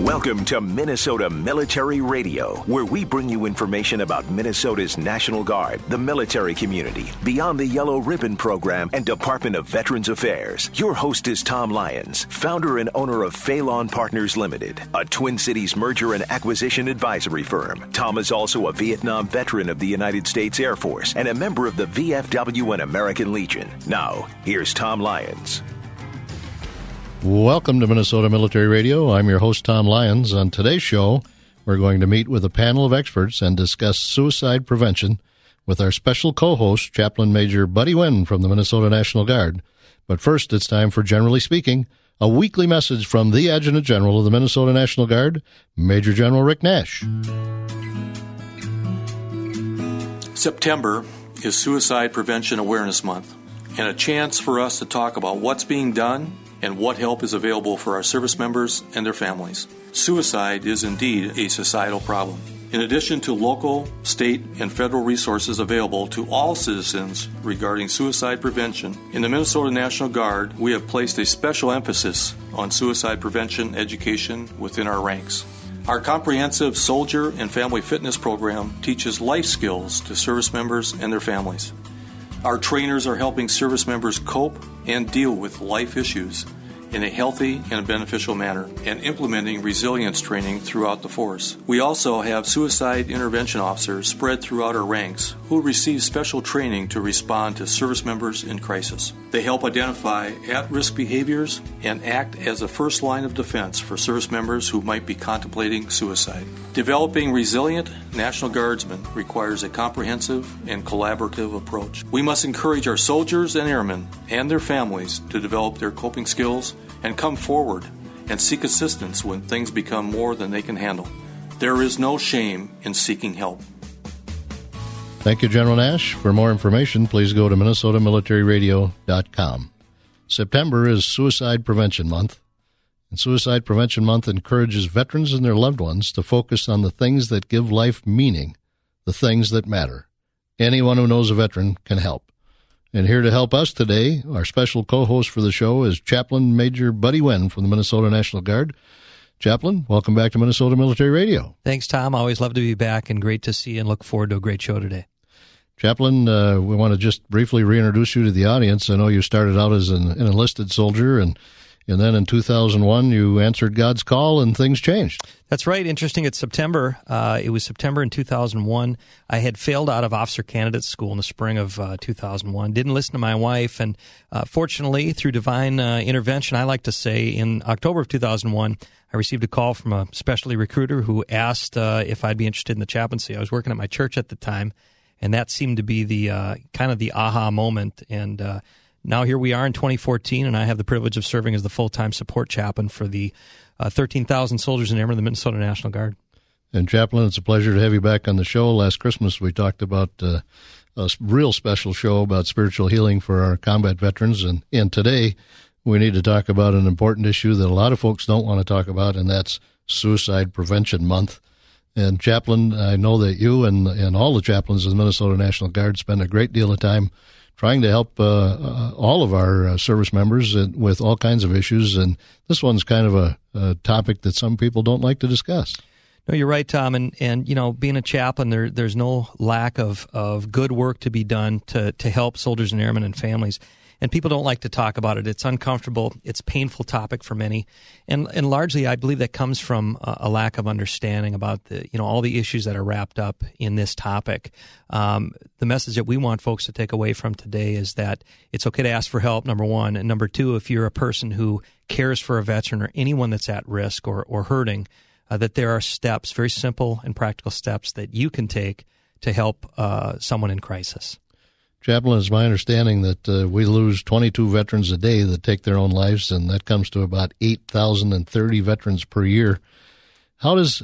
Welcome to Minnesota Military Radio, where we bring you information about Minnesota's National Guard, the military community, Beyond the Yellow Ribbon Program, and Department of Veterans Affairs. Your host is Tom Lyons, founder and owner of Phelan Partners Limited, a Twin Cities merger and acquisition advisory firm. Tom is also a Vietnam veteran of the United States Air Force and a member of the VFW and American Legion. Now, here's Tom Lyons. Welcome to Minnesota Military Radio. I'm your host, Tom Lyons. On today's show, we're going to meet with a panel of experts and discuss suicide prevention with our special co-host, Chaplain Major Buddy Winn from the Minnesota National Guard. But first, it's time for Generally Speaking, a weekly message from the Adjutant General of the Minnesota National Guard, Major General Rick Nash. September is Suicide Prevention Awareness Month, and a chance for us to talk about what's being done and what help is available for our service members and their families. Suicide is indeed a societal problem. In addition to local, state, and federal resources available to all citizens regarding suicide prevention, in the Minnesota National Guard, we have placed a special emphasis on suicide prevention education within our ranks. Our comprehensive soldier and family fitness program teaches life skills to service members and their families. Our trainers are helping service members cope and deal with life issues in a healthy and beneficial manner and implementing resilience training throughout the force. We also have suicide intervention officers spread throughout our ranks who receive special training to respond to service members in crisis. They help identify at-risk behaviors and act as a first line of defense for service members who might be contemplating suicide. Developing resilient National Guardsmen requires a comprehensive and collaborative approach. We must encourage our soldiers and airmen and their families to develop their coping skills and come forward and seek assistance when things become more than they can handle. There is no shame in seeking help. Thank you, General Nash. For more information, please go to minnesotamilitaryradio.com. September is Suicide Prevention Month, and Suicide Prevention Month encourages veterans and their loved ones to focus on the things that give life meaning, the things that matter. Anyone who knows a veteran can help. And here to help us today, our special co-host for the show is Chaplain Major Buddy Winn from the Minnesota National Guard. Chaplain, welcome back to Minnesota Military Radio. Thanks, Tom. Always love to be back and great to see you and look forward to a great show today. Chaplain, we want to just briefly reintroduce you to the audience. I know you started out as an enlisted soldier, and then in 2001 you answered God's call and things changed. That's right. Interesting. It's September. It was September in 2001. I had failed out of officer candidate school in the spring of 2001. Didn't listen to my wife, and fortunately, through divine intervention, I like to say, in October of 2001, I received a call from a specialty recruiter who asked if I'd be interested in the chaplaincy. I was working at my church at the time, and that seemed to be the kind of the aha moment. And now here we are in 2014, and I have the privilege of serving as the full-time support chaplain for the 13,000 soldiers and airmen of the Minnesota National Guard. And Chaplain, it's a pleasure to have you back on the show. Last Christmas we talked about a real special show about spiritual healing for our combat veterans, and today we need to talk about an important issue that a lot of folks don't want to talk about, and that's Suicide Prevention Month. And Chaplain, I know that you and all the chaplains of the Minnesota National Guard spend a great deal of time trying to help all of our service members with all kinds of issues, and this one's kind of a topic that some people don't like to discuss. No, you're right, Tom, and you know, being a chaplain, there's no lack of good work to be done to help soldiers and airmen and families. And people don't like to talk about it. It's uncomfortable. It's a painful topic for many. And largely, I believe that comes from a lack of understanding about all the issues that are wrapped up in this topic. The message that we want folks to take away from today is that it's okay to ask for help, number one. And number two, if you're a person who cares for a veteran or anyone that's at risk or hurting, that there are steps, very simple and practical steps that you can take to help someone in crisis. Chaplain, it's my understanding that we lose 22 veterans a day that take their own lives, and that comes to about 8,030 veterans per year. How does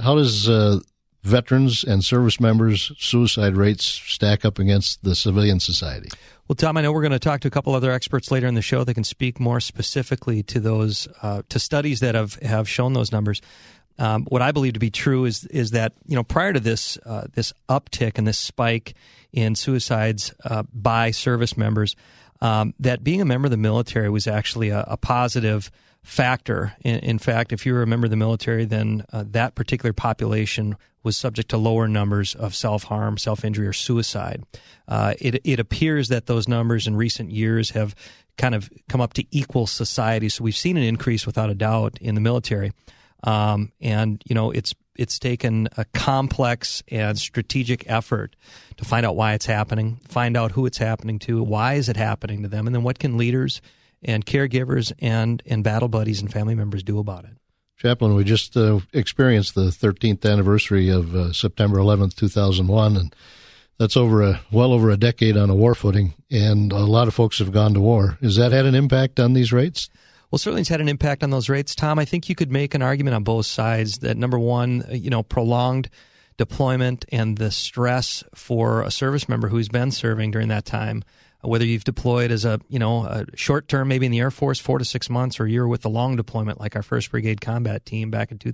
veterans and service members' suicide rates stack up against the civilian society? Well, Tom, I know we're going to talk to a couple other experts later in the show that can speak more specifically to those to studies that have shown those numbers. What I believe to be true is that prior to this uptick and this spike in suicides by service members, that being a member of the military was actually a positive factor. In fact, if you were a member of the military, then that particular population was subject to lower numbers of self-harm, self-injury, or suicide. It appears that those numbers in recent years have kind of come up to equal society. So we've seen an increase without a doubt in the military. And, you know, it's taken a complex and strategic effort to find out why it's happening, find out who it's happening to, why is it happening to them, and then what can leaders and caregivers and battle buddies and family members do about it. Chaplain, we just experienced the 13th anniversary of September 11th, 2001, and that's well over a decade on a war footing, and a lot of folks have gone to war. Has that had an impact on these rates? Well, certainly it's had an impact on those rates, Tom. I think you could make an argument on both sides that, number one, you know, prolonged deployment and the stress for a service member who's been serving during that time, whether you've deployed as a short term, maybe in the Air Force, 4 to 6 months, or you're with the long deployment like our 1st Brigade Combat Team back in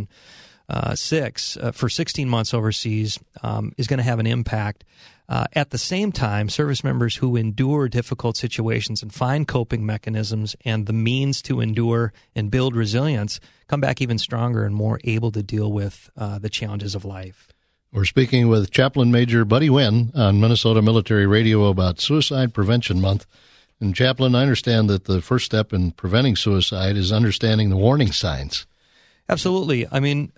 2006 for 16 months overseas, is going to have an impact. At the same time, service members who endure difficult situations and find coping mechanisms and the means to endure and build resilience come back even stronger and more able to deal with the challenges of life. We're speaking with Chaplain Major Buddy Winn on Minnesota Military Radio about Suicide Prevention Month. And Chaplain, I understand that the first step in preventing suicide is understanding the warning signs. Absolutely. I mean,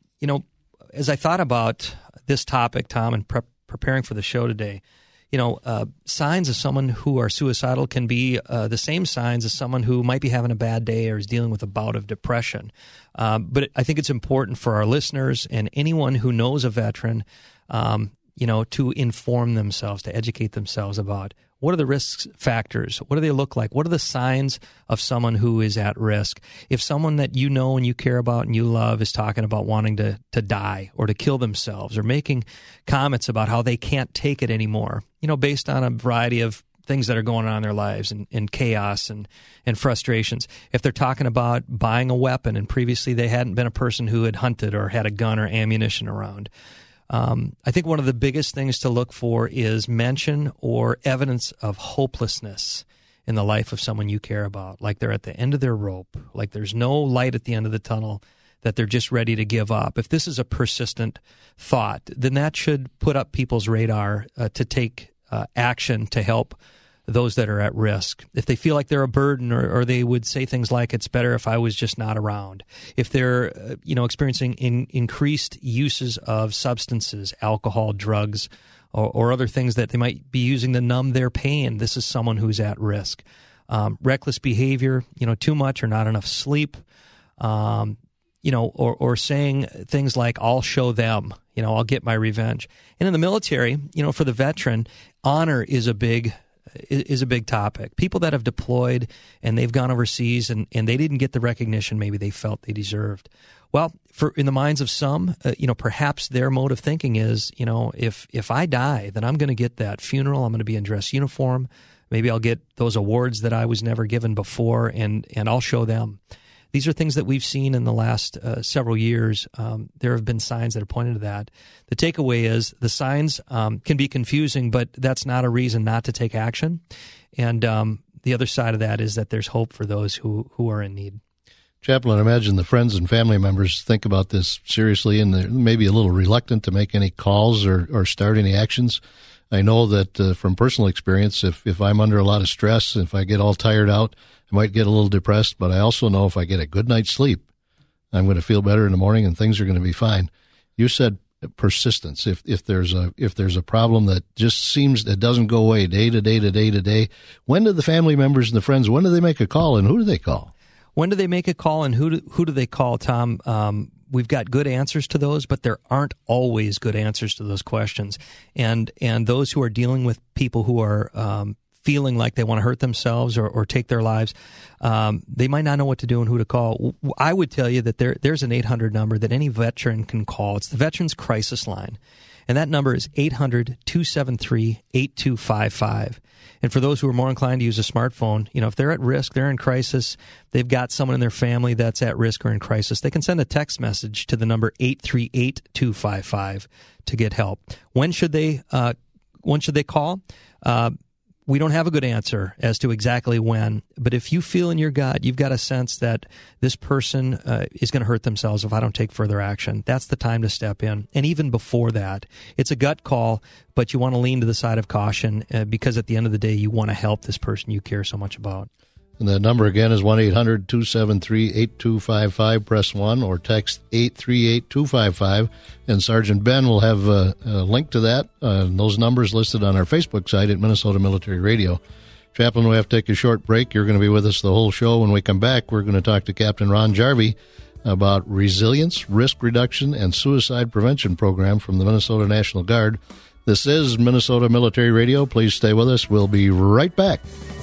as I thought about this topic, Tom, and preparing for the show today, signs of someone who are suicidal can be the same signs as someone who might be having a bad day or is dealing with a bout of depression. But I think it's important for our listeners and anyone who knows a veteran, to inform themselves, to educate themselves about what are the risk factors, what do they look like, what are the signs of someone who is at risk. If someone that you know and you care about and you love is talking about wanting to die or to kill themselves or making comments about how they can't take it anymore, based on a variety of things that are going on in their lives and chaos and frustrations. If they're talking about buying a weapon and previously they hadn't been a person who had hunted or had a gun or ammunition around, I think one of the biggest things to look for is mention or evidence of hopelessness in the life of someone you care about, like they're at the end of their rope, like there's no light at the end of the tunnel, that they're just ready to give up. If this is a persistent thought, then that should put up people's radar to take action to help those that are at risk. If they feel like they're a burden, or they would say things like, it's better if I was just not around. If they're, experiencing increased uses of substances, alcohol, drugs, or other things that they might be using to numb their pain, this is someone who's at risk. Reckless behavior, too much or not enough sleep, or saying things like, I'll show them, I'll get my revenge. And in the military, for the veteran, honor is a big topic. People that have deployed and they've gone overseas and they didn't get the recognition maybe they felt they deserved. Well, in the minds of some, perhaps their mode of thinking is, if I die, then I'm going to get that funeral. I'm going to be in dress uniform. Maybe I'll get those awards that I was never given before, and I'll show them. These are things that we've seen in the last several years. There have been signs that are pointing to that. The takeaway is the signs can be confusing, but that's not a reason not to take action. And the other side of that is that there's hope for those who are in need. Chaplain, I imagine the friends and family members think about this seriously, and they're maybe a little reluctant to make any calls or start any actions. I know that from personal experience, if I'm under a lot of stress, if I get all tired out, I might get a little depressed, but I also know if I get a good night's sleep, I'm going to feel better in the morning and things are going to be fine. You said persistence. If there's a problem that just seems it doesn't go away day to day to day to day, when do the family members and the friends, when do they make a call and who do they call? When do they make a call and who do they call, Tom? We've got good answers to those, but there aren't always good answers to those questions. And those who are dealing with people who are feeling like they want to hurt themselves or take their lives, they might not know what to do and who to call. I would tell you that there's an 800 number that any veteran can call. It's the Veterans Crisis Line, and that number is 800-273-8255. And for those who are more inclined to use a smartphone, if they're at risk, they're in crisis, they've got someone in their family that's at risk or in crisis, they can send a text message to the number 838-255 to get help. When should they call? We don't have a good answer as to exactly when, but if you feel in your gut, you've got a sense that this person is going to hurt themselves if I don't take further action, that's the time to step in. And even before that, it's a gut call, but you want to lean to the side of caution because at the end of the day, you want to help this person you care so much about. And the number again is 1-800-273-8255. Press 1 or text 838-255. And Sergeant Ben will have a link to that, those numbers listed on our Facebook site at Minnesota Military Radio. Chaplain, we have to take a short break. You're going to be with us the whole show. When we come back, we're going to talk to Captain Ron Jarvie about resilience, risk reduction, and suicide prevention program from the Minnesota National Guard. This is Minnesota Military Radio. Please stay with us. We'll be right back.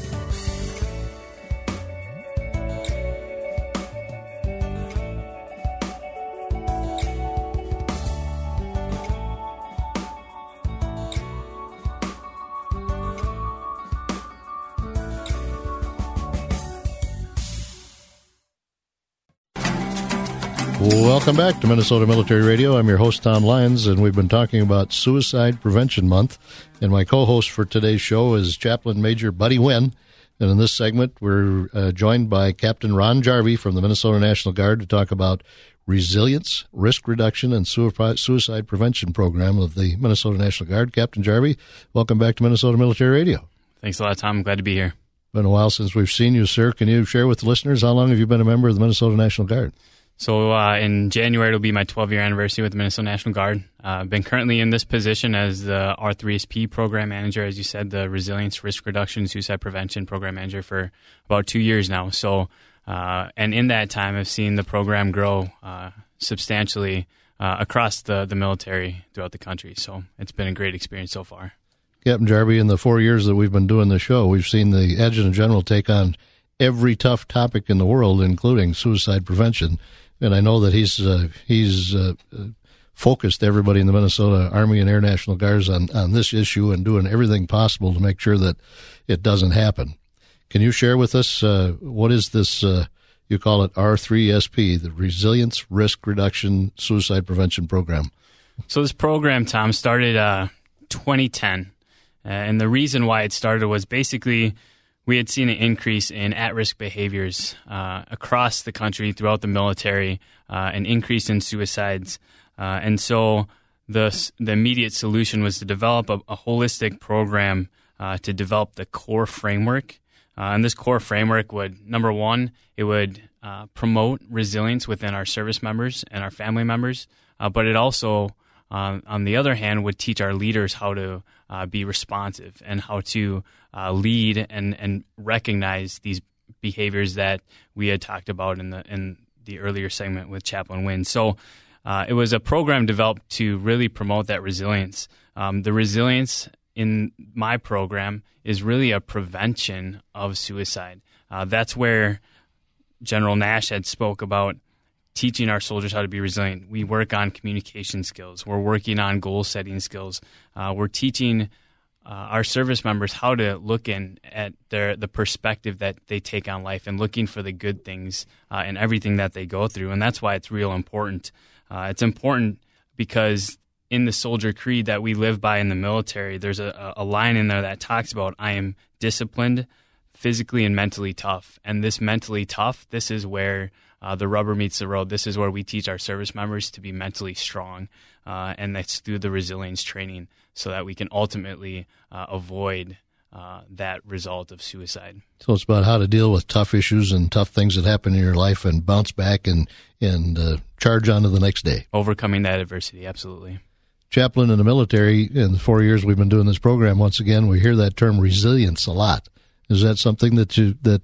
Welcome back to Minnesota Military Radio. I'm your host, Tom Lyons, and we've been talking about Suicide Prevention Month. And my co-host for today's show is Chaplain Major Buddy Wynn. And in this segment, we're joined by Captain Ron Jarvie from the Minnesota National Guard to talk about resilience, risk reduction, and suicide prevention program of the Minnesota National Guard. Captain Jarvie, welcome back to Minnesota Military Radio. Thanks a lot, Tom. I'm glad to be here. Been a while since we've seen you, sir. Can you share with the listeners how long have you been a member of the Minnesota National Guard? So in January, it'll be my 12-year anniversary with the Minnesota National Guard. I've been currently in this position as the R3SP program manager, as you said, the Resilience, Risk Reduction, Suicide Prevention program manager for about 2 years now. So, and in that time, I've seen the program grow substantially across the military throughout the country. So it's been a great experience so far. Captain Jarvie, in the 4 years that we've been doing the show, we've seen the Adjutant General take on every tough topic in the world, including suicide prevention. And I know that he's focused everybody in the Minnesota Army and Air National Guards on this issue and doing everything possible to make sure that it doesn't happen. Can you share with us what is this, you call it R3SP, the Resilience, Risk Reduction, Suicide Prevention Program? So this program, Tom, started 2010. And the reason why it started was basically we had seen an increase in at-risk behaviors across the country throughout the military, an increase in suicides. And so the immediate solution was to develop a holistic program to develop the core framework. And this core framework would, number one, it would promote resilience within our service members and our family members, but it also, on the other hand, would teach our leaders how to be responsive and how to lead and recognize these behaviors that we had talked about in the earlier segment with Chaplain Wynn. So it was a program developed to really promote that resilience. The resilience in my program is really a prevention of suicide. That's where General Nash had spoke about teaching our soldiers how to be resilient. We work on communication skills. We're working on goal-setting skills. We're teaching our service members how to look at the perspective that they take on life and looking for the good things in everything that they go through. And that's why it's real important. It's important because in the soldier creed that we live by in the military, there's a line in there that talks about, I am disciplined, physically and mentally tough. And this mentally tough, this is where the rubber meets the road. This is where we teach our service members to be mentally strong. And that's through the resilience training so that we can ultimately avoid that result of suicide. So it's about how to deal with tough issues and tough things that happen in your life and bounce back and charge on to the next day. Overcoming that adversity, absolutely. Chaplain in the military, in the 4 years we've been doing this program, once again, we hear that term resilience a lot. Is that something that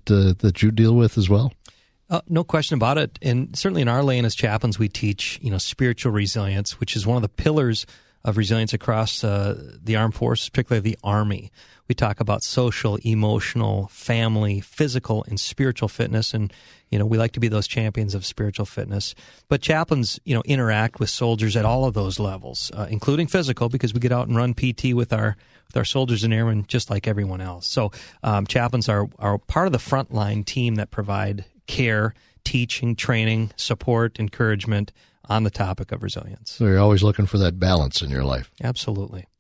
you deal with as well? No question about it. And certainly in our lane as chaplains, we teach, spiritual resilience, which is one of the pillars of resilience across the armed forces, particularly the Army. We talk about social, emotional, family, physical, and spiritual fitness. And, we like to be those champions of spiritual fitness. But chaplains, interact with soldiers at all of those levels, including physical, because we get out and run PT with our soldiers and airmen just like everyone else. So chaplains are part of the frontline team that provide care, teaching, training, support, encouragement on the topic of resilience. So you're always looking for that balance in your life. Absolutely.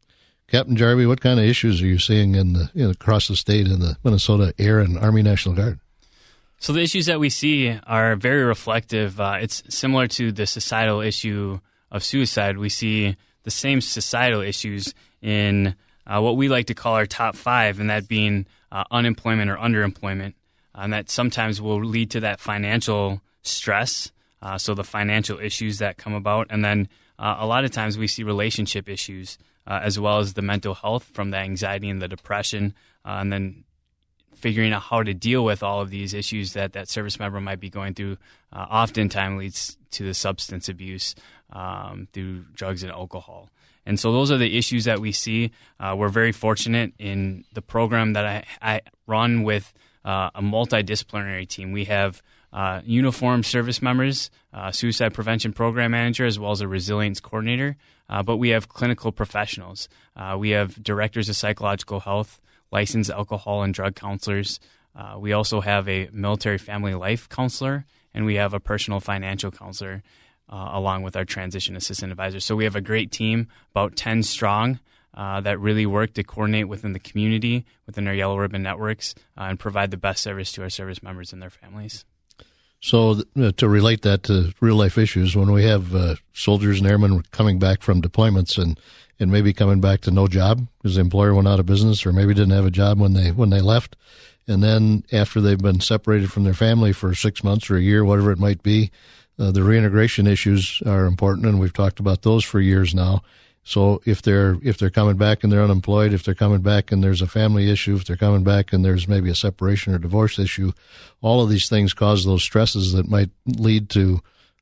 Captain Jarvie, what kind of issues are you seeing across the state in the Minnesota Air and Army National Guard? So the issues that we see are very reflective. It's similar to the societal issue of suicide. We see the same societal issues in what we like to call our top 5, and that being unemployment or underemployment. And that sometimes will lead to that financial stress, so the financial issues that come about. And then a lot of times we see relationship issues as well as the mental health from the anxiety and the depression, and then figuring out how to deal with all of these issues that service member might be going through oftentimes leads to the substance abuse through drugs and alcohol. And so those are the issues that we see. We're very fortunate in the program that I run with a multidisciplinary team. We have uniformed service members, suicide prevention program manager, as well as a resilience coordinator. But we have clinical professionals. We have directors of psychological health, licensed alcohol and drug counselors. We also have a military family life counselor, and we have a personal financial counselor, along with our transition assistant advisor. So we have a great team, about 10 strong, that really work to coordinate within the community, within our Yellow Ribbon networks, and provide the best service to our service members and their families. So to relate that to real-life issues, when we have soldiers and airmen coming back from deployments and maybe coming back to no job because the employer went out of business, or maybe didn't have a job when they left, and then after they've been separated from their family for 6 months or a year, whatever it might be, the reintegration issues are important, and we've talked about those for years now. So if they're coming back and they're unemployed, if they're coming back and there's a family issue, if they're coming back and there's maybe a separation or divorce issue, all of these things cause those stresses that might lead to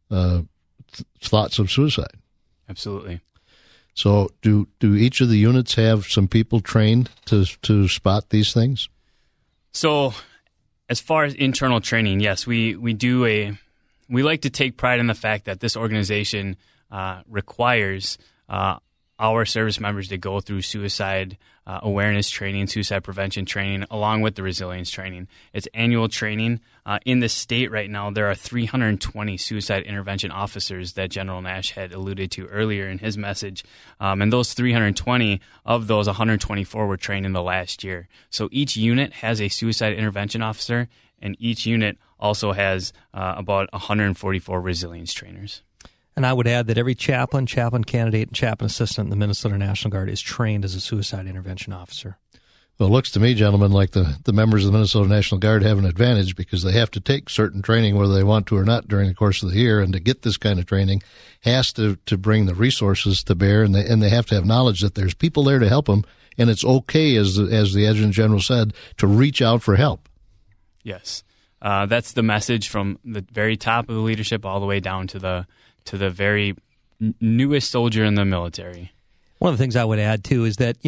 thoughts of suicide. Absolutely. So do each of the units have some people trained to spot these things? So as far as internal training, yes, we like to take pride in the fact that this organization requires our service members to go through suicide awareness training, suicide prevention training, along with the resilience training. It's annual training. In the state right now, there are 320 suicide intervention officers that General Nash had alluded to earlier in his message. And those 320, of those 124 were trained in the last year. So each unit has a suicide intervention officer, and each unit also has about 144 resilience trainers. And I would add that every chaplain candidate, and chaplain assistant in the Minnesota National Guard is trained as a suicide intervention officer. Well, it looks to me, gentlemen, like the members of the Minnesota National Guard have an advantage because they have to take certain training, whether they want to or not, during the course of the year. And to get this kind of training has to bring the resources to bear, and they have to have knowledge that there's people there to help them. And it's okay, as the Adjutant General said, to reach out for help. Yes. That's the message from the very top of the leadership all the way down to the very newest soldier in the military. One of the things I would add, too, is that,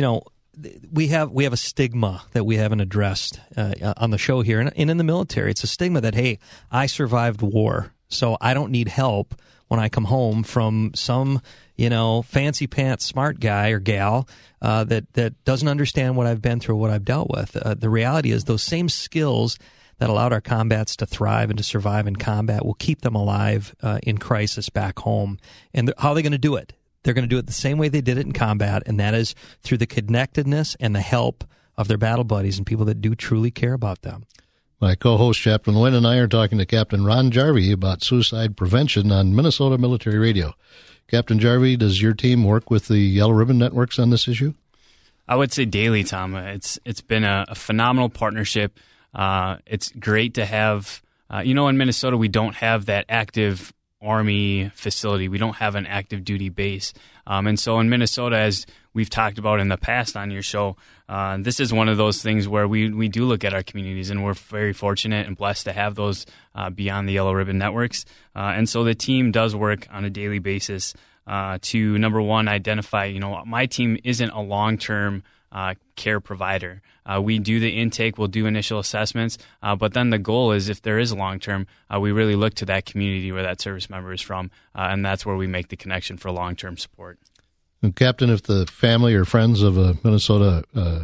we have a stigma that we haven't addressed on the show here. And in the military, it's a stigma that, hey, I survived war, so I don't need help when I come home from some, fancy pants smart guy or gal that doesn't understand what I've been through, what I've dealt with. The reality is those same skills that allowed our combats to thrive and to survive in combat will keep them alive in crisis back home. And how are they going to do it? They're going to do it the same way they did it in combat, and that is through the connectedness and the help of their battle buddies and people that do truly care about them. My co-host, Chaplain Wynn, and I are talking to Captain Ron Jarvie about suicide prevention on Minnesota Military Radio. Captain Jarvie, does your team work with the Yellow Ribbon networks on this issue? I would say daily, Tom. It's been a phenomenal partnership. It's great to have, in Minnesota, we don't have that active Army facility. We don't have an active duty base. And so in Minnesota, as we've talked about in the past on your show, this is one of those things where we do look at our communities, and we're very fortunate and blessed to have those beyond the Yellow Ribbon networks. And so the team does work on a daily basis to, number one, identify, my team isn't a long-term care provider. We do the intake, we'll do initial assessments, but then the goal is if there is long-term, we really look to that community where that service member is from, and that's where we make the connection for long-term support. And Captain, if the family or friends of a Minnesota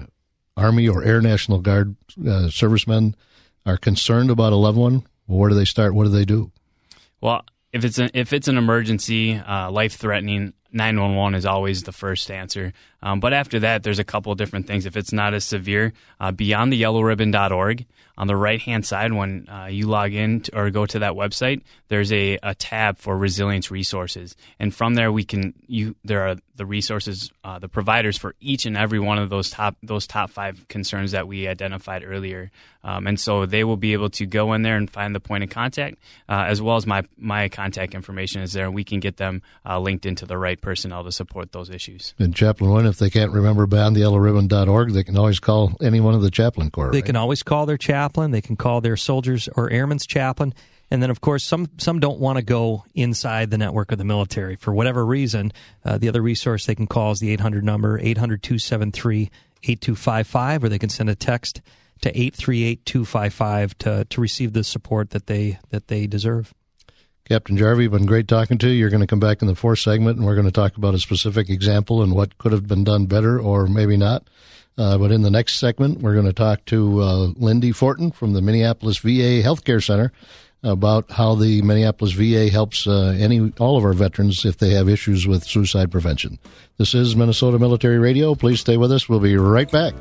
Army or Air National Guard servicemen are concerned about a loved one, well, where do they start? What do they do? Well, if it's an emergency, life-threatening, 911 is always the first answer. But after that, there's a couple of different things. If it's not as severe, beyondtheyellowribbon.org, on the right-hand side, when you log in or go to that website, there's a tab for resilience resources. And from there, there are the resources, the providers for each and every one of those top 5 concerns that we identified earlier. And so they will be able to go in there and find the point of contact, as well as my contact information is there, and we can get them linked into the right personnel to support those issues. And Chaplain Wynn, if they can't remember beyondtheyellowribbon.org, they can always call any one of the chaplain corps. They can always call their chaplain. They can call their soldiers or airmen's chaplain. And then, of course, some don't want to go inside the network of the military for whatever reason. The other resource they can call is the 800 number, 800-273-8255, or they can send a text to 838-255 to receive the support that they deserve. Captain Jarvie, been great talking to you. You're going to come back in the 4th segment, and we're going to talk about a specific example and what could have been done better or maybe not. But in the next segment, we're going to talk to Lindy Fortin from the Minneapolis VA Healthcare Center about how the Minneapolis VA helps all of our veterans if they have issues with suicide prevention. This is Minnesota Military Radio. Please stay with us. We'll be right back.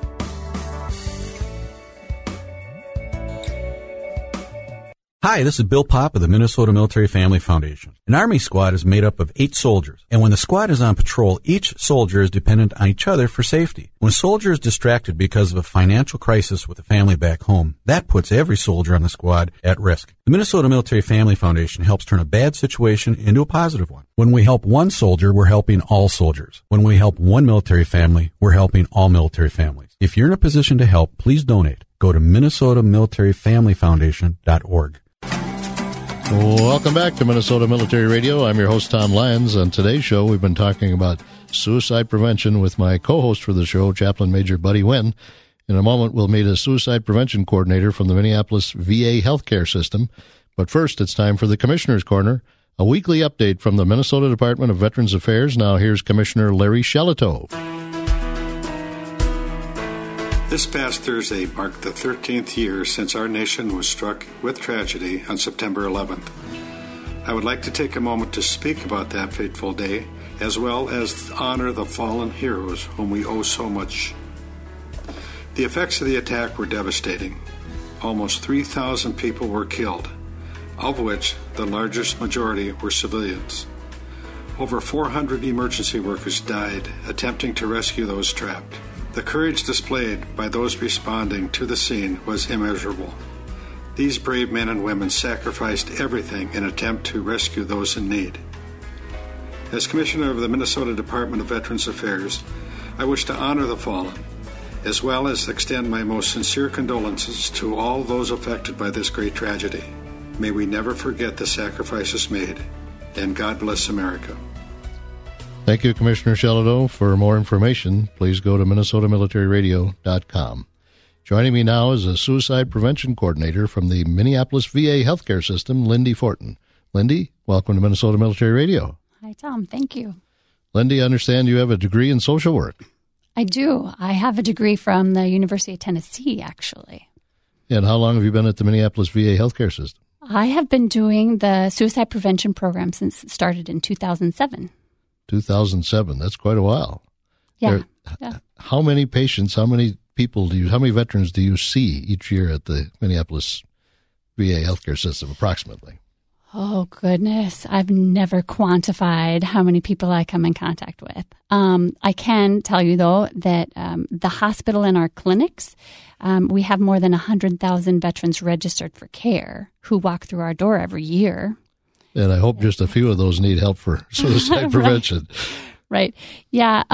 Hi, this is Bill Popp of the Minnesota Military Family Foundation. An Army squad is made up of 8 soldiers, and when the squad is on patrol, each soldier is dependent on each other for safety. When a soldier is distracted because of a financial crisis with a family back home, that puts every soldier on the squad at risk. The Minnesota Military Family Foundation helps turn a bad situation into a positive one. When we help one soldier, we're helping all soldiers. When we help one military family, we're helping all military families. If you're in a position to help, please donate. Go to minnesotamilitaryfamilyfoundation.org. Welcome back to Minnesota Military Radio. I'm your host, Tom Lyons. On today's show, we've been talking about suicide prevention with my co-host for the show, Chaplain Major Buddy Wynn. In a moment, we'll meet a suicide prevention coordinator from the Minneapolis VA healthcare system. But first, it's time for the Commissioner's Corner, a weekly update from the Minnesota Department of Veterans Affairs. Now here's Commissioner Larry Shelitow. This past Thursday marked the 13th year since our nation was struck with tragedy on September 11th. I would like to take a moment to speak about that fateful day, as well as honor the fallen heroes whom we owe so much. The effects of the attack were devastating. Almost 3,000 people were killed, of which the largest majority were civilians. Over 400 emergency workers died attempting to rescue those trapped. The courage displayed by those responding to the scene was immeasurable. These brave men and women sacrificed everything in an attempt to rescue those in need. As Commissioner of the Minnesota Department of Veterans Affairs, I wish to honor the fallen, as well as extend my most sincere condolences to all those affected by this great tragedy. May we never forget the sacrifices made, and God bless America. Thank you, Commissioner Shelitow. For more information, please go to minnesotamilitaryradio.com. Joining me now is a suicide prevention coordinator from the Minneapolis VA healthcare system, Lindy Fortin. Lindy, welcome to Minnesota Military Radio. Hi, Tom. Thank you. Lindy, I understand you have a degree in social work. I do. I have a degree from the University of Tennessee, actually. And how long have you been at the Minneapolis VA healthcare system? I have been doing the suicide prevention program since it started in 2007. 2007. That's quite a while. Yeah. How many patients, how many veterans do you see each year at the Minneapolis VA healthcare system, approximately? Oh, goodness. I've never quantified how many people I come in contact with. I can tell you, though, that the hospital and our clinics, we have more than 100,000 veterans registered for care who walk through our door every year. And I hope just a few of those need help for suicide prevention. Right. Yeah.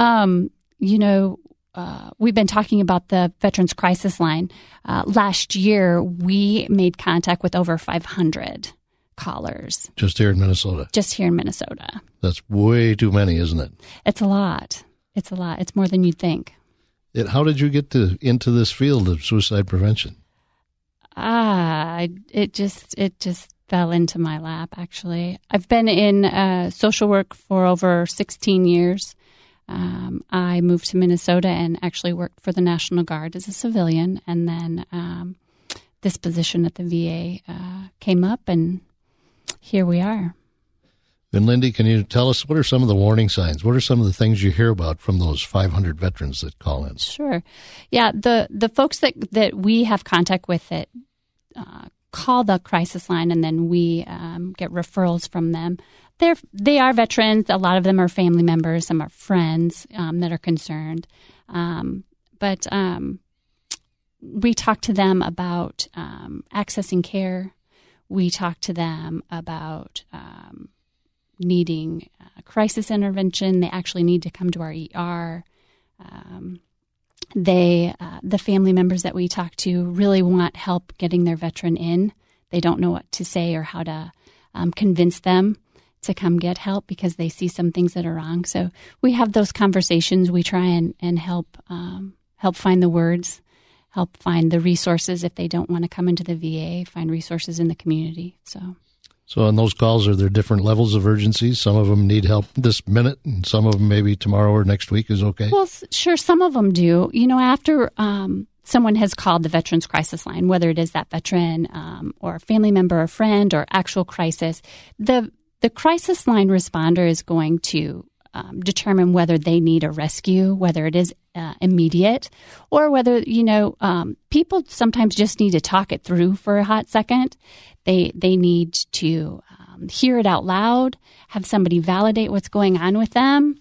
We've been talking about the Veterans Crisis Line. Last year, we made contact with over 500 callers. Just here in Minnesota? Just here in Minnesota. That's way too many, isn't it? It's a lot. It's more than you'd think. How did you get into this field of suicide prevention? It just fell into my lap, actually. I've been in social work for over 16 years. I moved to Minnesota and actually worked for the National Guard as a civilian. And then this position at the VA came up, and here we are. And Lindy, can you tell us what are some of the warning signs? What are some of the things you hear about from those 500 veterans that call in? Sure. Yeah, the folks that we have contact with that call the crisis line, and then we get referrals from them. They are veterans. A lot of them are family members. Some are friends that are concerned. But we talk to them about accessing care. We talk to them about needing crisis intervention. They actually need to come to our ER. The family members that we talk to really want help getting their veteran in. They don't know what to say or how to convince them to come get help because they see some things that are wrong. So we have those conversations. We try and help find the words, help find the resources if they don't want to come into the VA, find resources in the community. So on those calls, are there different levels of urgency? Some of them need help this minute, and some of them maybe tomorrow or next week is okay? Well, sure, some of them do. After someone has called the Veterans Crisis Line, whether it is that veteran or a family member or friend or actual crisis, the crisis line responder is going to determine whether they need a rescue, whether it is immediate, or whether, people sometimes just need to talk it through for a hot second. They need to hear it out loud, have somebody validate what's going on with them.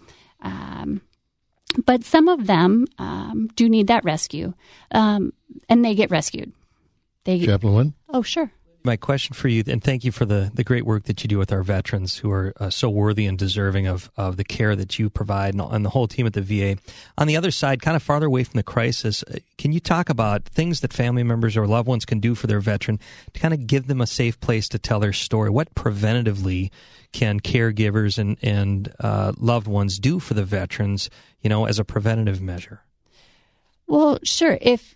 But some of them do need that rescue, and they get rescued. Chaplain Wynn? Oh, sure. My question for you, and thank you for the great work that you do with our veterans who are so worthy and deserving of the care that you provide and the whole team at the VA. On the other side, kind of farther away from the crisis, can you talk about things that family members or loved ones can do for their veteran to kind of give them a safe place to tell their story? What preventatively can caregivers and loved ones do for the veterans, as a preventative measure? Well, sure. If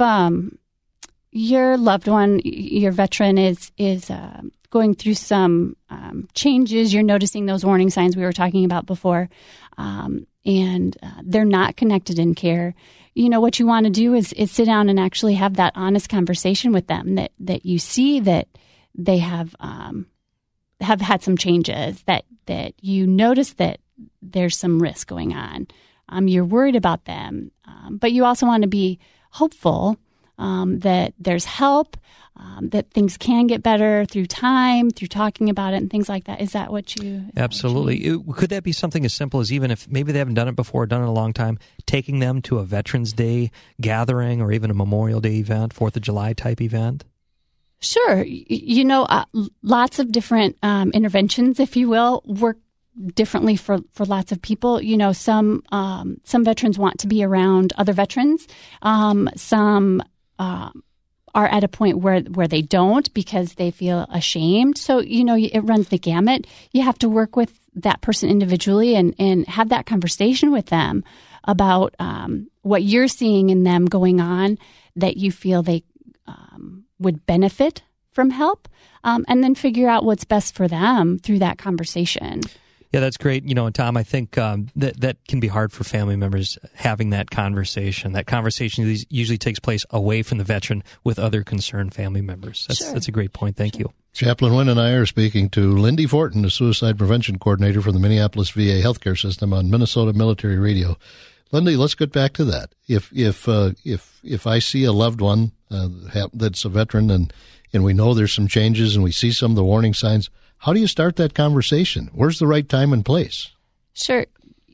your loved one, your veteran is going through some changes, you're noticing those warning signs we were talking about before, and they're not connected in care, what you want to do is sit down and actually have that honest conversation with them that you see that they have had some changes, that you notice that there's some risk going on. You're worried about them, but you also want to be hopeful that there's help, that things can get better through time, through talking about it and things like that. Is that what you... Absolutely. Could that be something as simple as, even if maybe they haven't done it before, done it in a long time, taking them to a Veterans Day gathering or even a Memorial Day event, 4th of July type event? Sure. Lots of different interventions, if you will, work differently for lots of people. Some veterans want to be around other veterans. Some are at a point where they don't because they feel ashamed. So, it runs the gamut. You have to work with that person individually and have that conversation with them about what you're seeing in them going on that you feel they would benefit from help, and then figure out what's best for them through that conversation. Yeah, that's great. And Tom, I think that can be hard for family members having that conversation. That conversation usually takes place away from the veteran with other concerned family members. That's a great point. Thank you. Chaplain Wynn and I are speaking to Lindy Fortin, the Suicide Prevention Coordinator for the Minneapolis VA Healthcare System on Minnesota Military Radio. Lindy, let's get back to that. If I see a loved one that's a veteran and we know there's some changes and we see some of the warning signs, how do you start that conversation? Where's the right time and place? Sure.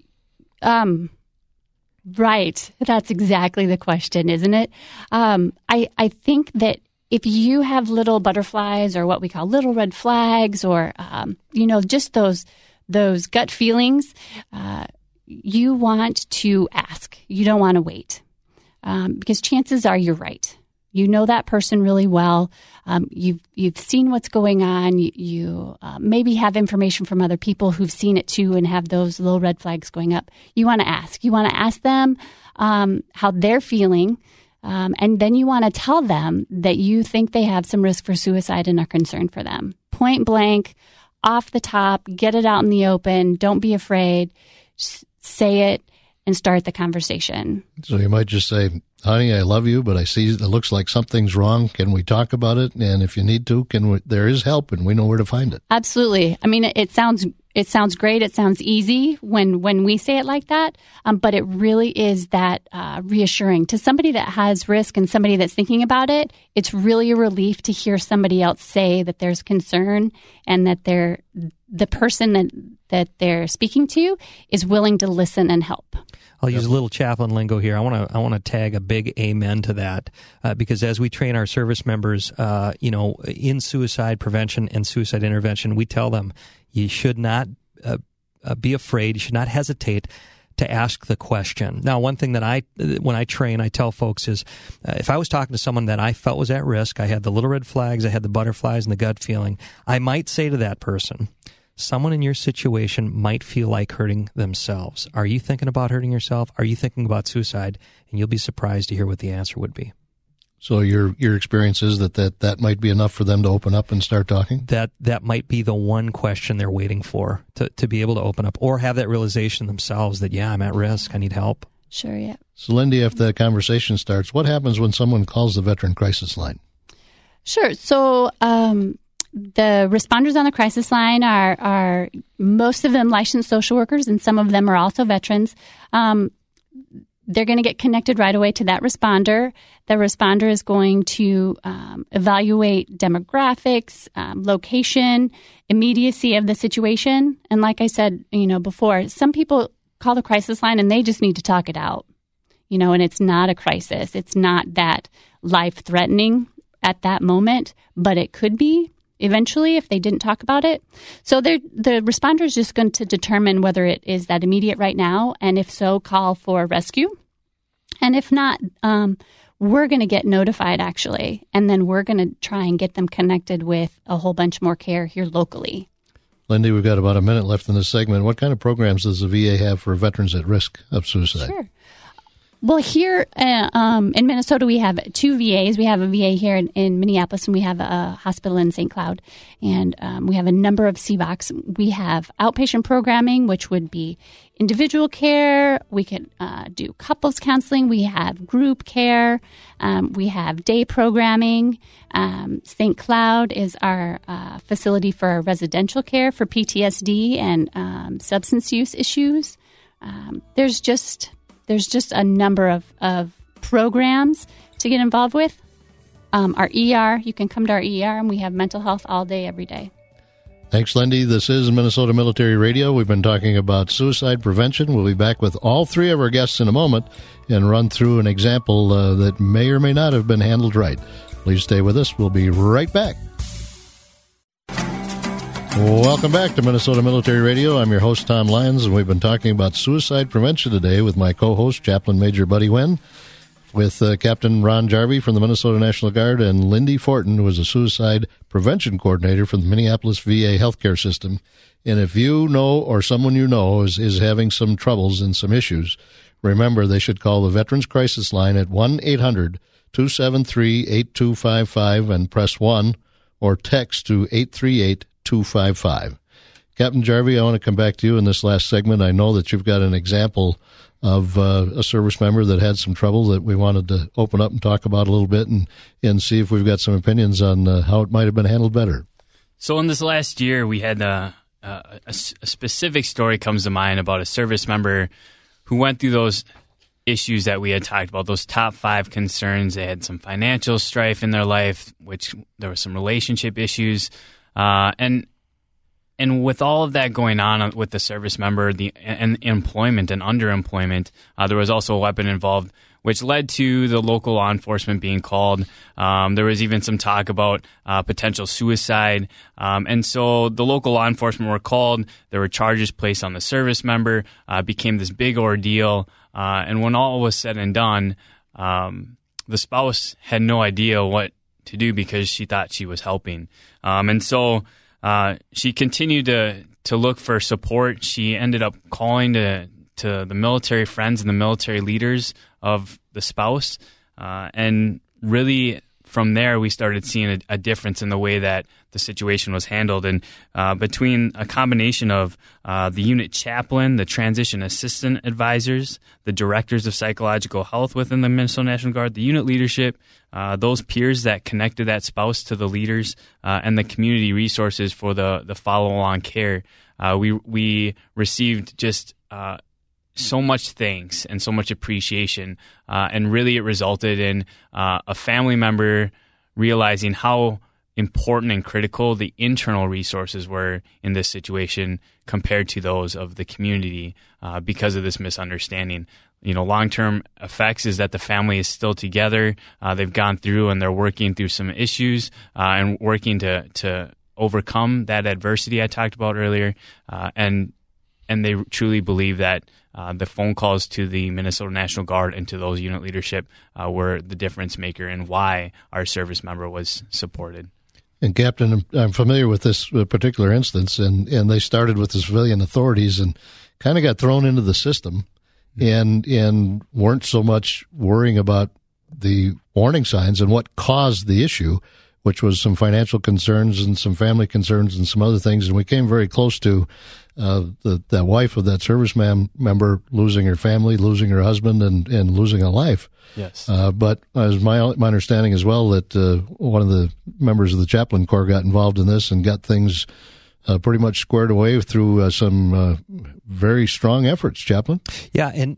Right. That's exactly the question, isn't it? I think that if you have little butterflies or what we call little red flags or, just those gut feelings, you want to ask. You don't want to wait because chances are you're right. You know that person really well. You've seen what's going on. You maybe have information from other people who've seen it too and have those little red flags going up. You want to ask. You want to ask them how they're feeling, and then you want to tell them that you think they have some risk for suicide and are concerned for them. Point blank, off the top, get it out in the open. Don't be afraid. Just say it and start the conversation. So you might just say, honey, I love you, but I see it looks like something's wrong. Can we talk about it? And if you need to, there is help and we know where to find it. Absolutely. I mean, it sounds it sounds great. It sounds easy when we say it like that. But it really is that reassuring to somebody that has risk and somebody that's thinking about it. It's really a relief to hear somebody else say that there's concern and that the person that they're speaking to is willing to listen and help. I'll use a little chaplain lingo here. I want to tag a big amen to that because as we train our service members, in suicide prevention and suicide intervention, we tell them you should not be afraid. You should not hesitate to ask the question. Now, one thing that when I train, I tell folks is if I was talking to someone that I felt was at risk, I had the little red flags, I had the butterflies and the gut feeling, I might say to that person, someone in your situation might feel like hurting themselves. Are you thinking about hurting yourself? Are you thinking about suicide? And you'll be surprised to hear what the answer would be. So your experience is that might be enough for them to open up and start talking? That might be the one question they're waiting for, to be able to open up or have that realization themselves that, yeah, I'm at risk, I need help. Sure, yeah. So, Lindy, if the conversation starts, what happens when someone calls the Veteran Crisis Line? Sure. So the responders on the crisis line are most of them licensed social workers, and some of them are also veterans. They're going to get connected right away to that responder. The responder is going to evaluate demographics, location, immediacy of the situation. And like I said, before, some people call the crisis line and they just need to talk it out, and it's not a crisis. It's not that life-threatening at that moment, but it could be eventually if they didn't talk about it. So the responder is just going to determine whether it is that immediate right now, and if so, call for rescue. And if not, we're going to get notified, actually, and then we're going to try and get them connected with a whole bunch more care here locally. Lindy, we've got about a minute left in this segment. What kind of programs does the VA have for veterans at risk of suicide? Sure. Well, here in Minnesota, we have 2 VAs. We have a VA here in Minneapolis, and we have a hospital in St. Cloud. And we have a number of CVOCs. We have outpatient programming, which would be individual care. We could do couples counseling. We have group care. We have day programming. St. Cloud is our facility for residential care for PTSD and substance use issues. There's just a number of programs to get involved with. Our ER, you can come to our ER, and we have mental health all day, every day. Thanks, Lindy. This is Minnesota Military Radio. We've been talking about suicide prevention. We'll be back with all 3 of our guests in a moment and run through an example that may or may not have been handled right. Please stay with us. We'll be right back. Welcome back to Minnesota Military Radio. I'm your host, Tom Lyons, and we've been talking about suicide prevention today with my co-host, Chaplain Major Buddy Wynn, with Captain Ron Jarvie from the Minnesota National Guard and Lindy Fortin, who is a suicide prevention coordinator for the Minneapolis VA healthcare system. And if you know or someone you know is having some troubles and some issues, remember they should call the Veterans Crisis Line at 1-800-273-8255 and press 1 or text to 838-255. Captain Jarvie, I want to come back to you in this last segment. I know that you've got an example of a service member that had some trouble that we wanted to open up and talk about a little bit and see if we've got some opinions on how it might have been handled better. So in this last year, we had a specific story comes to mind about a service member who went through those issues that we had talked about, those top 5 concerns. They had some financial strife in their life, which there were some relationship issues. And with all of that going on with the service member, and employment and underemployment, there was also a weapon involved, which led to the local law enforcement being called. There was even some talk about potential suicide. And so the local law enforcement were called. There were charges placed on the service member. Became this big ordeal. And when all was said and done, the spouse had no idea what to do because she thought she was helping. And so she continued to look for support. She ended up calling to the military friends and the military leaders of the spouse and really from there, we started seeing a difference in the way that the situation was handled. And between a combination of the unit chaplain, the transition assistant advisors, the directors of psychological health within the Minnesota National Guard, the unit leadership, those peers that connected that spouse to the leaders, and the community resources for the follow-along care, we received just so much thanks and so much appreciation, and really it resulted in a family member realizing how important and critical the internal resources were in this situation compared to those of the community because of this misunderstanding. Long-term effects is that the family is still together. They've gone through and they're working through some issues and working to overcome that adversity I talked about earlier, and they truly believe that the phone calls to the Minnesota National Guard and to those unit leadership were the difference maker in why our service member was supported. And Captain, I'm familiar with this particular instance, and they started with the civilian authorities and kind of got thrown into the system and weren't so much worrying about the warning signs and what caused the issue, which was some financial concerns and some family concerns and some other things. And we came very close to that wife of that serviceman member losing her family, losing her husband, and losing a life. Yes. But as my understanding as well that one of the members of the chaplain corps got involved in this and got things pretty much squared away through some very strong efforts, Chaplain. Yeah, and,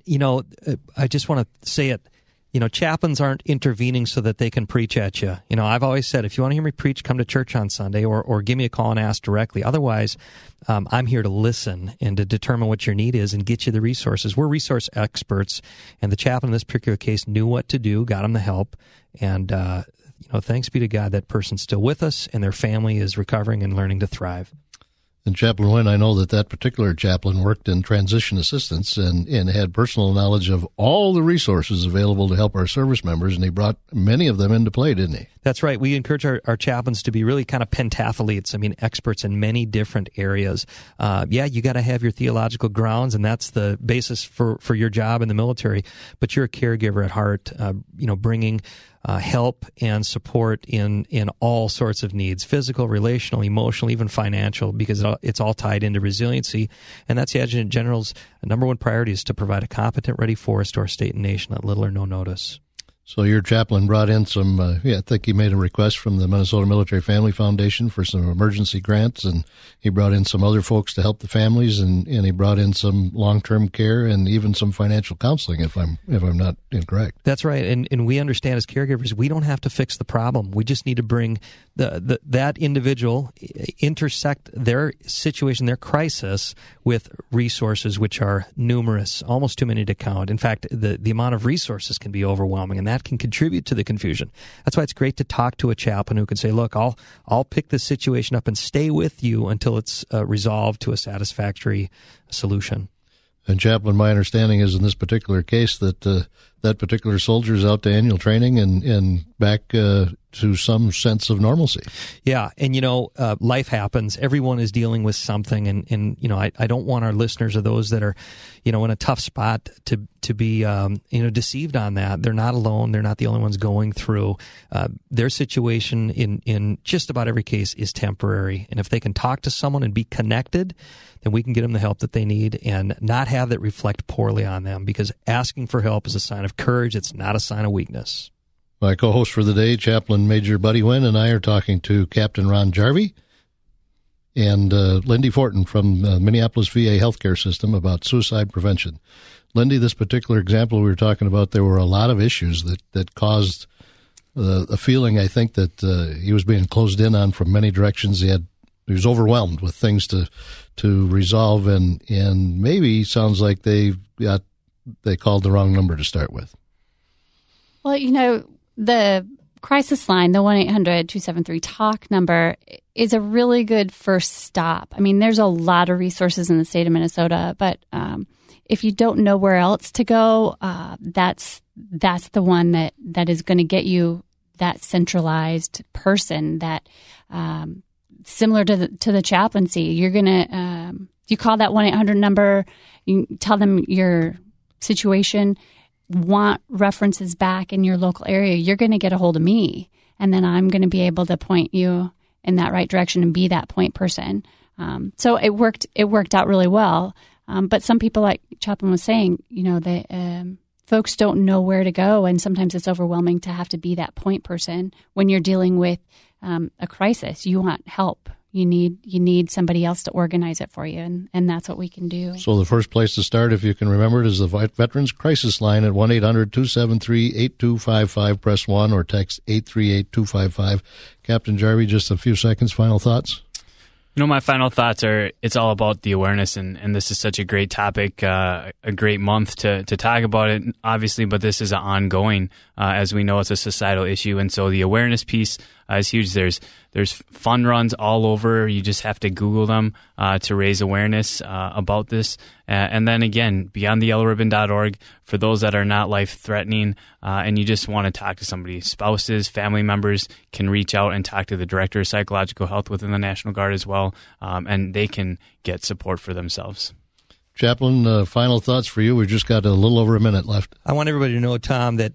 I just want to say it. Chaplains aren't intervening so that they can preach at you. I've always said, if you want to hear me preach, come to church on Sunday or give me a call and ask directly. Otherwise, I'm here to listen and to determine what your need is and get you the resources. We're resource experts, and the chaplain in this particular case knew what to do, got him the help, and, thanks be to God, that person's still with us and their family is recovering and learning to thrive. And Chaplain Wynn, I know that particular chaplain worked in transition assistance and had personal knowledge of all the resources available to help our service members, and he brought many of them into play, didn't he? That's right. We encourage our chaplains to be really kind of pentathletes. Experts in many different areas. You got to have your theological grounds, and that's the basis for your job in the military. But you're a caregiver at heart, bringing help and support in all sorts of needs, physical, relational, emotional, even financial, because it's all tied into resiliency. And that's the Adjutant General's number one priority, is to provide a competent, ready force to our state and nation at little or no notice. So your chaplain brought in some, I think he made a request from the Minnesota Military Family Foundation for some emergency grants, and he brought in some other folks to help the families, and he brought in some long-term care and even some financial counseling, if I'm not incorrect. That's right, and we understand as caregivers, we don't have to fix the problem. We just need to bring that individual, intersect their situation, their crisis, with resources which are numerous, almost too many to count. In fact, the amount of resources can be overwhelming, and that can contribute to the confusion. That's why it's great to talk to a chaplain who can say, look, I'll pick this situation up and stay with you until it's resolved to a satisfactory solution. And Chaplain, my understanding is in this particular case that that particular soldier is out to annual training and back to some sense of normalcy. Yeah, and life happens. Everyone is dealing with something, and I don't want our listeners or those that are, in a tough spot to be deceived on that. They're not alone. They're not the only ones going through. Their situation in just about every case is temporary, and if they can talk to someone and be connected, then we can get them the help that they need and not have that reflect poorly on them, because asking for help is a sign of courage. It's not a sign of weakness. My co-host for the day, Chaplain Major Buddy Wynn, and I are talking to Captain Ron Jarvie and Lindy Fortin from the Minneapolis VA Healthcare System about suicide prevention. Lindy, this particular example we were talking about, there were a lot of issues that caused a feeling, I think, that he was being closed in on from many directions. He was overwhelmed with things to resolve, and maybe sounds like they called the wrong number to start with. Well, the crisis line, the 1-800-273-TALK number, is a really good first stop. There's a lot of resources in the state of Minnesota, but if you don't know where else to go, that's the one that is going to get you that centralized person that similar to the chaplaincy. You're going to you call that 1-800 number, you tell them your situation, want references back in your local area, you're going to get a hold of me. and then I'm going to be able to point you in that right direction and be that point person. So it worked out really well. But some people, like Chaplain was saying, folks don't know where to go, and sometimes it's overwhelming to have to be that point person when you're dealing with a crisis. You want help. You need somebody else to organize it for you, and that's what we can do. So the first place to start, if you can remember it, is the Veterans Crisis Line at 1-800-273-8255. Press 1 or text 838-255. Captain Jarvie, just a few seconds. Final thoughts? My final thoughts are it's all about the awareness, and this is such a great topic, a great month to talk about it, obviously, but this is ongoing. As we know, it's a societal issue, and so the awareness piece is huge. There's fun runs all over. You just have to Google them to raise awareness about this. And then again, beyondtheyellowribbon.org for those that are not life-threatening and you just want to talk to somebody. Spouses, family members can reach out and talk to the Director of Psychological Health within the National Guard as well, and they can get support for themselves. Chaplain, final thoughts for you. We've just got a little over a minute left. I want everybody to know, Tom, that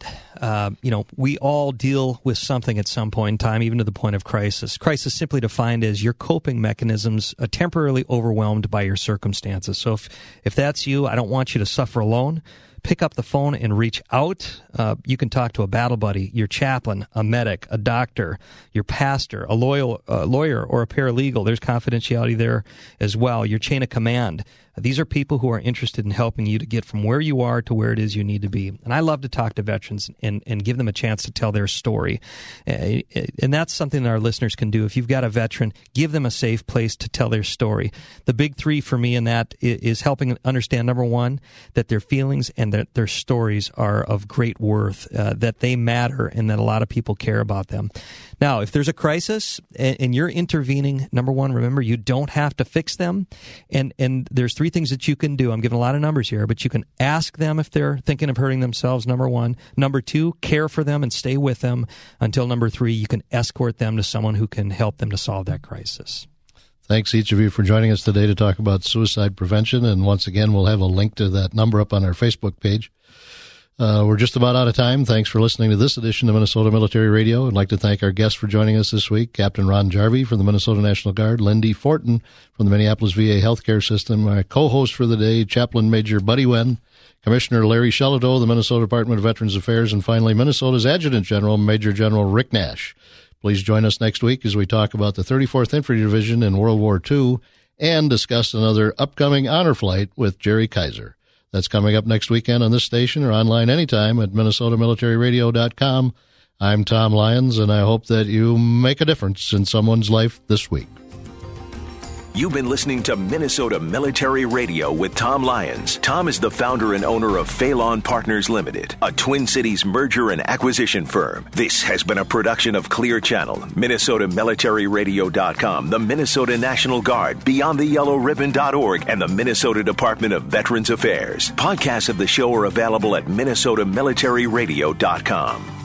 we all deal with something at some point in time, even to the point of crisis. Crisis simply defined as your coping mechanisms temporarily overwhelmed by your circumstances. So if that's you, I don't want you to suffer alone. Pick up the phone and reach out. You can talk to a battle buddy, your chaplain, a medic, a doctor, your pastor, a lawyer, or a paralegal. There's confidentiality there as well. Your chain of command. These are people who are interested in helping you to get from where you are to where it is you need to be. And I love to talk to veterans and give them a chance to tell their story. And that's something that our listeners can do. If you've got a veteran, give them a safe place to tell their story. The big three for me in that is helping understand, number one, that their feelings and that their stories are of great worth, that they matter, and that a lot of people care about them. Now, if there's a crisis and you're intervening, number one, remember, you don't have to fix them. And there's three things that you can do. I'm giving a lot of numbers here, but you can ask them if they're thinking of hurting themselves, number one. Number two, care for them and stay with them until number three, you can escort them to someone who can help them to solve that crisis. Thanks, each of you, for joining us today to talk about suicide prevention. And once again, we'll have a link to that number up on our Facebook page. We're just about out of time. Thanks for listening to this edition of Minnesota Military Radio. I'd like to thank our guests for joining us this week, Captain Ron Jarvie from the Minnesota National Guard, Lindy Fortin from the Minneapolis VA Healthcare System, my co-host for the day, Chaplain Major Buddy Wen, Commissioner Larry Shelito, the Minnesota Department of Veterans Affairs, and finally, Minnesota's Adjutant General, Major General Rick Nash. Please join us next week as we talk about the 34th Infantry Division in World War II and discuss another upcoming honor flight with Jerry Kaiser. That's coming up next weekend on this station or online anytime at MinnesotaMilitaryRadio.com. I'm Tom Lyons, and I hope that you make a difference in someone's life this week. You've been listening to Minnesota Military Radio with Tom Lyons. Tom is the founder and owner of Phelan Partners Limited, a Twin Cities merger and acquisition firm. This has been a production of Clear Channel, MinnesotaMilitaryRadio.com, the Minnesota National Guard, BeyondTheYellowRibbon.org, and the Minnesota Department of Veterans Affairs. Podcasts of the show are available at MinnesotaMilitaryRadio.com.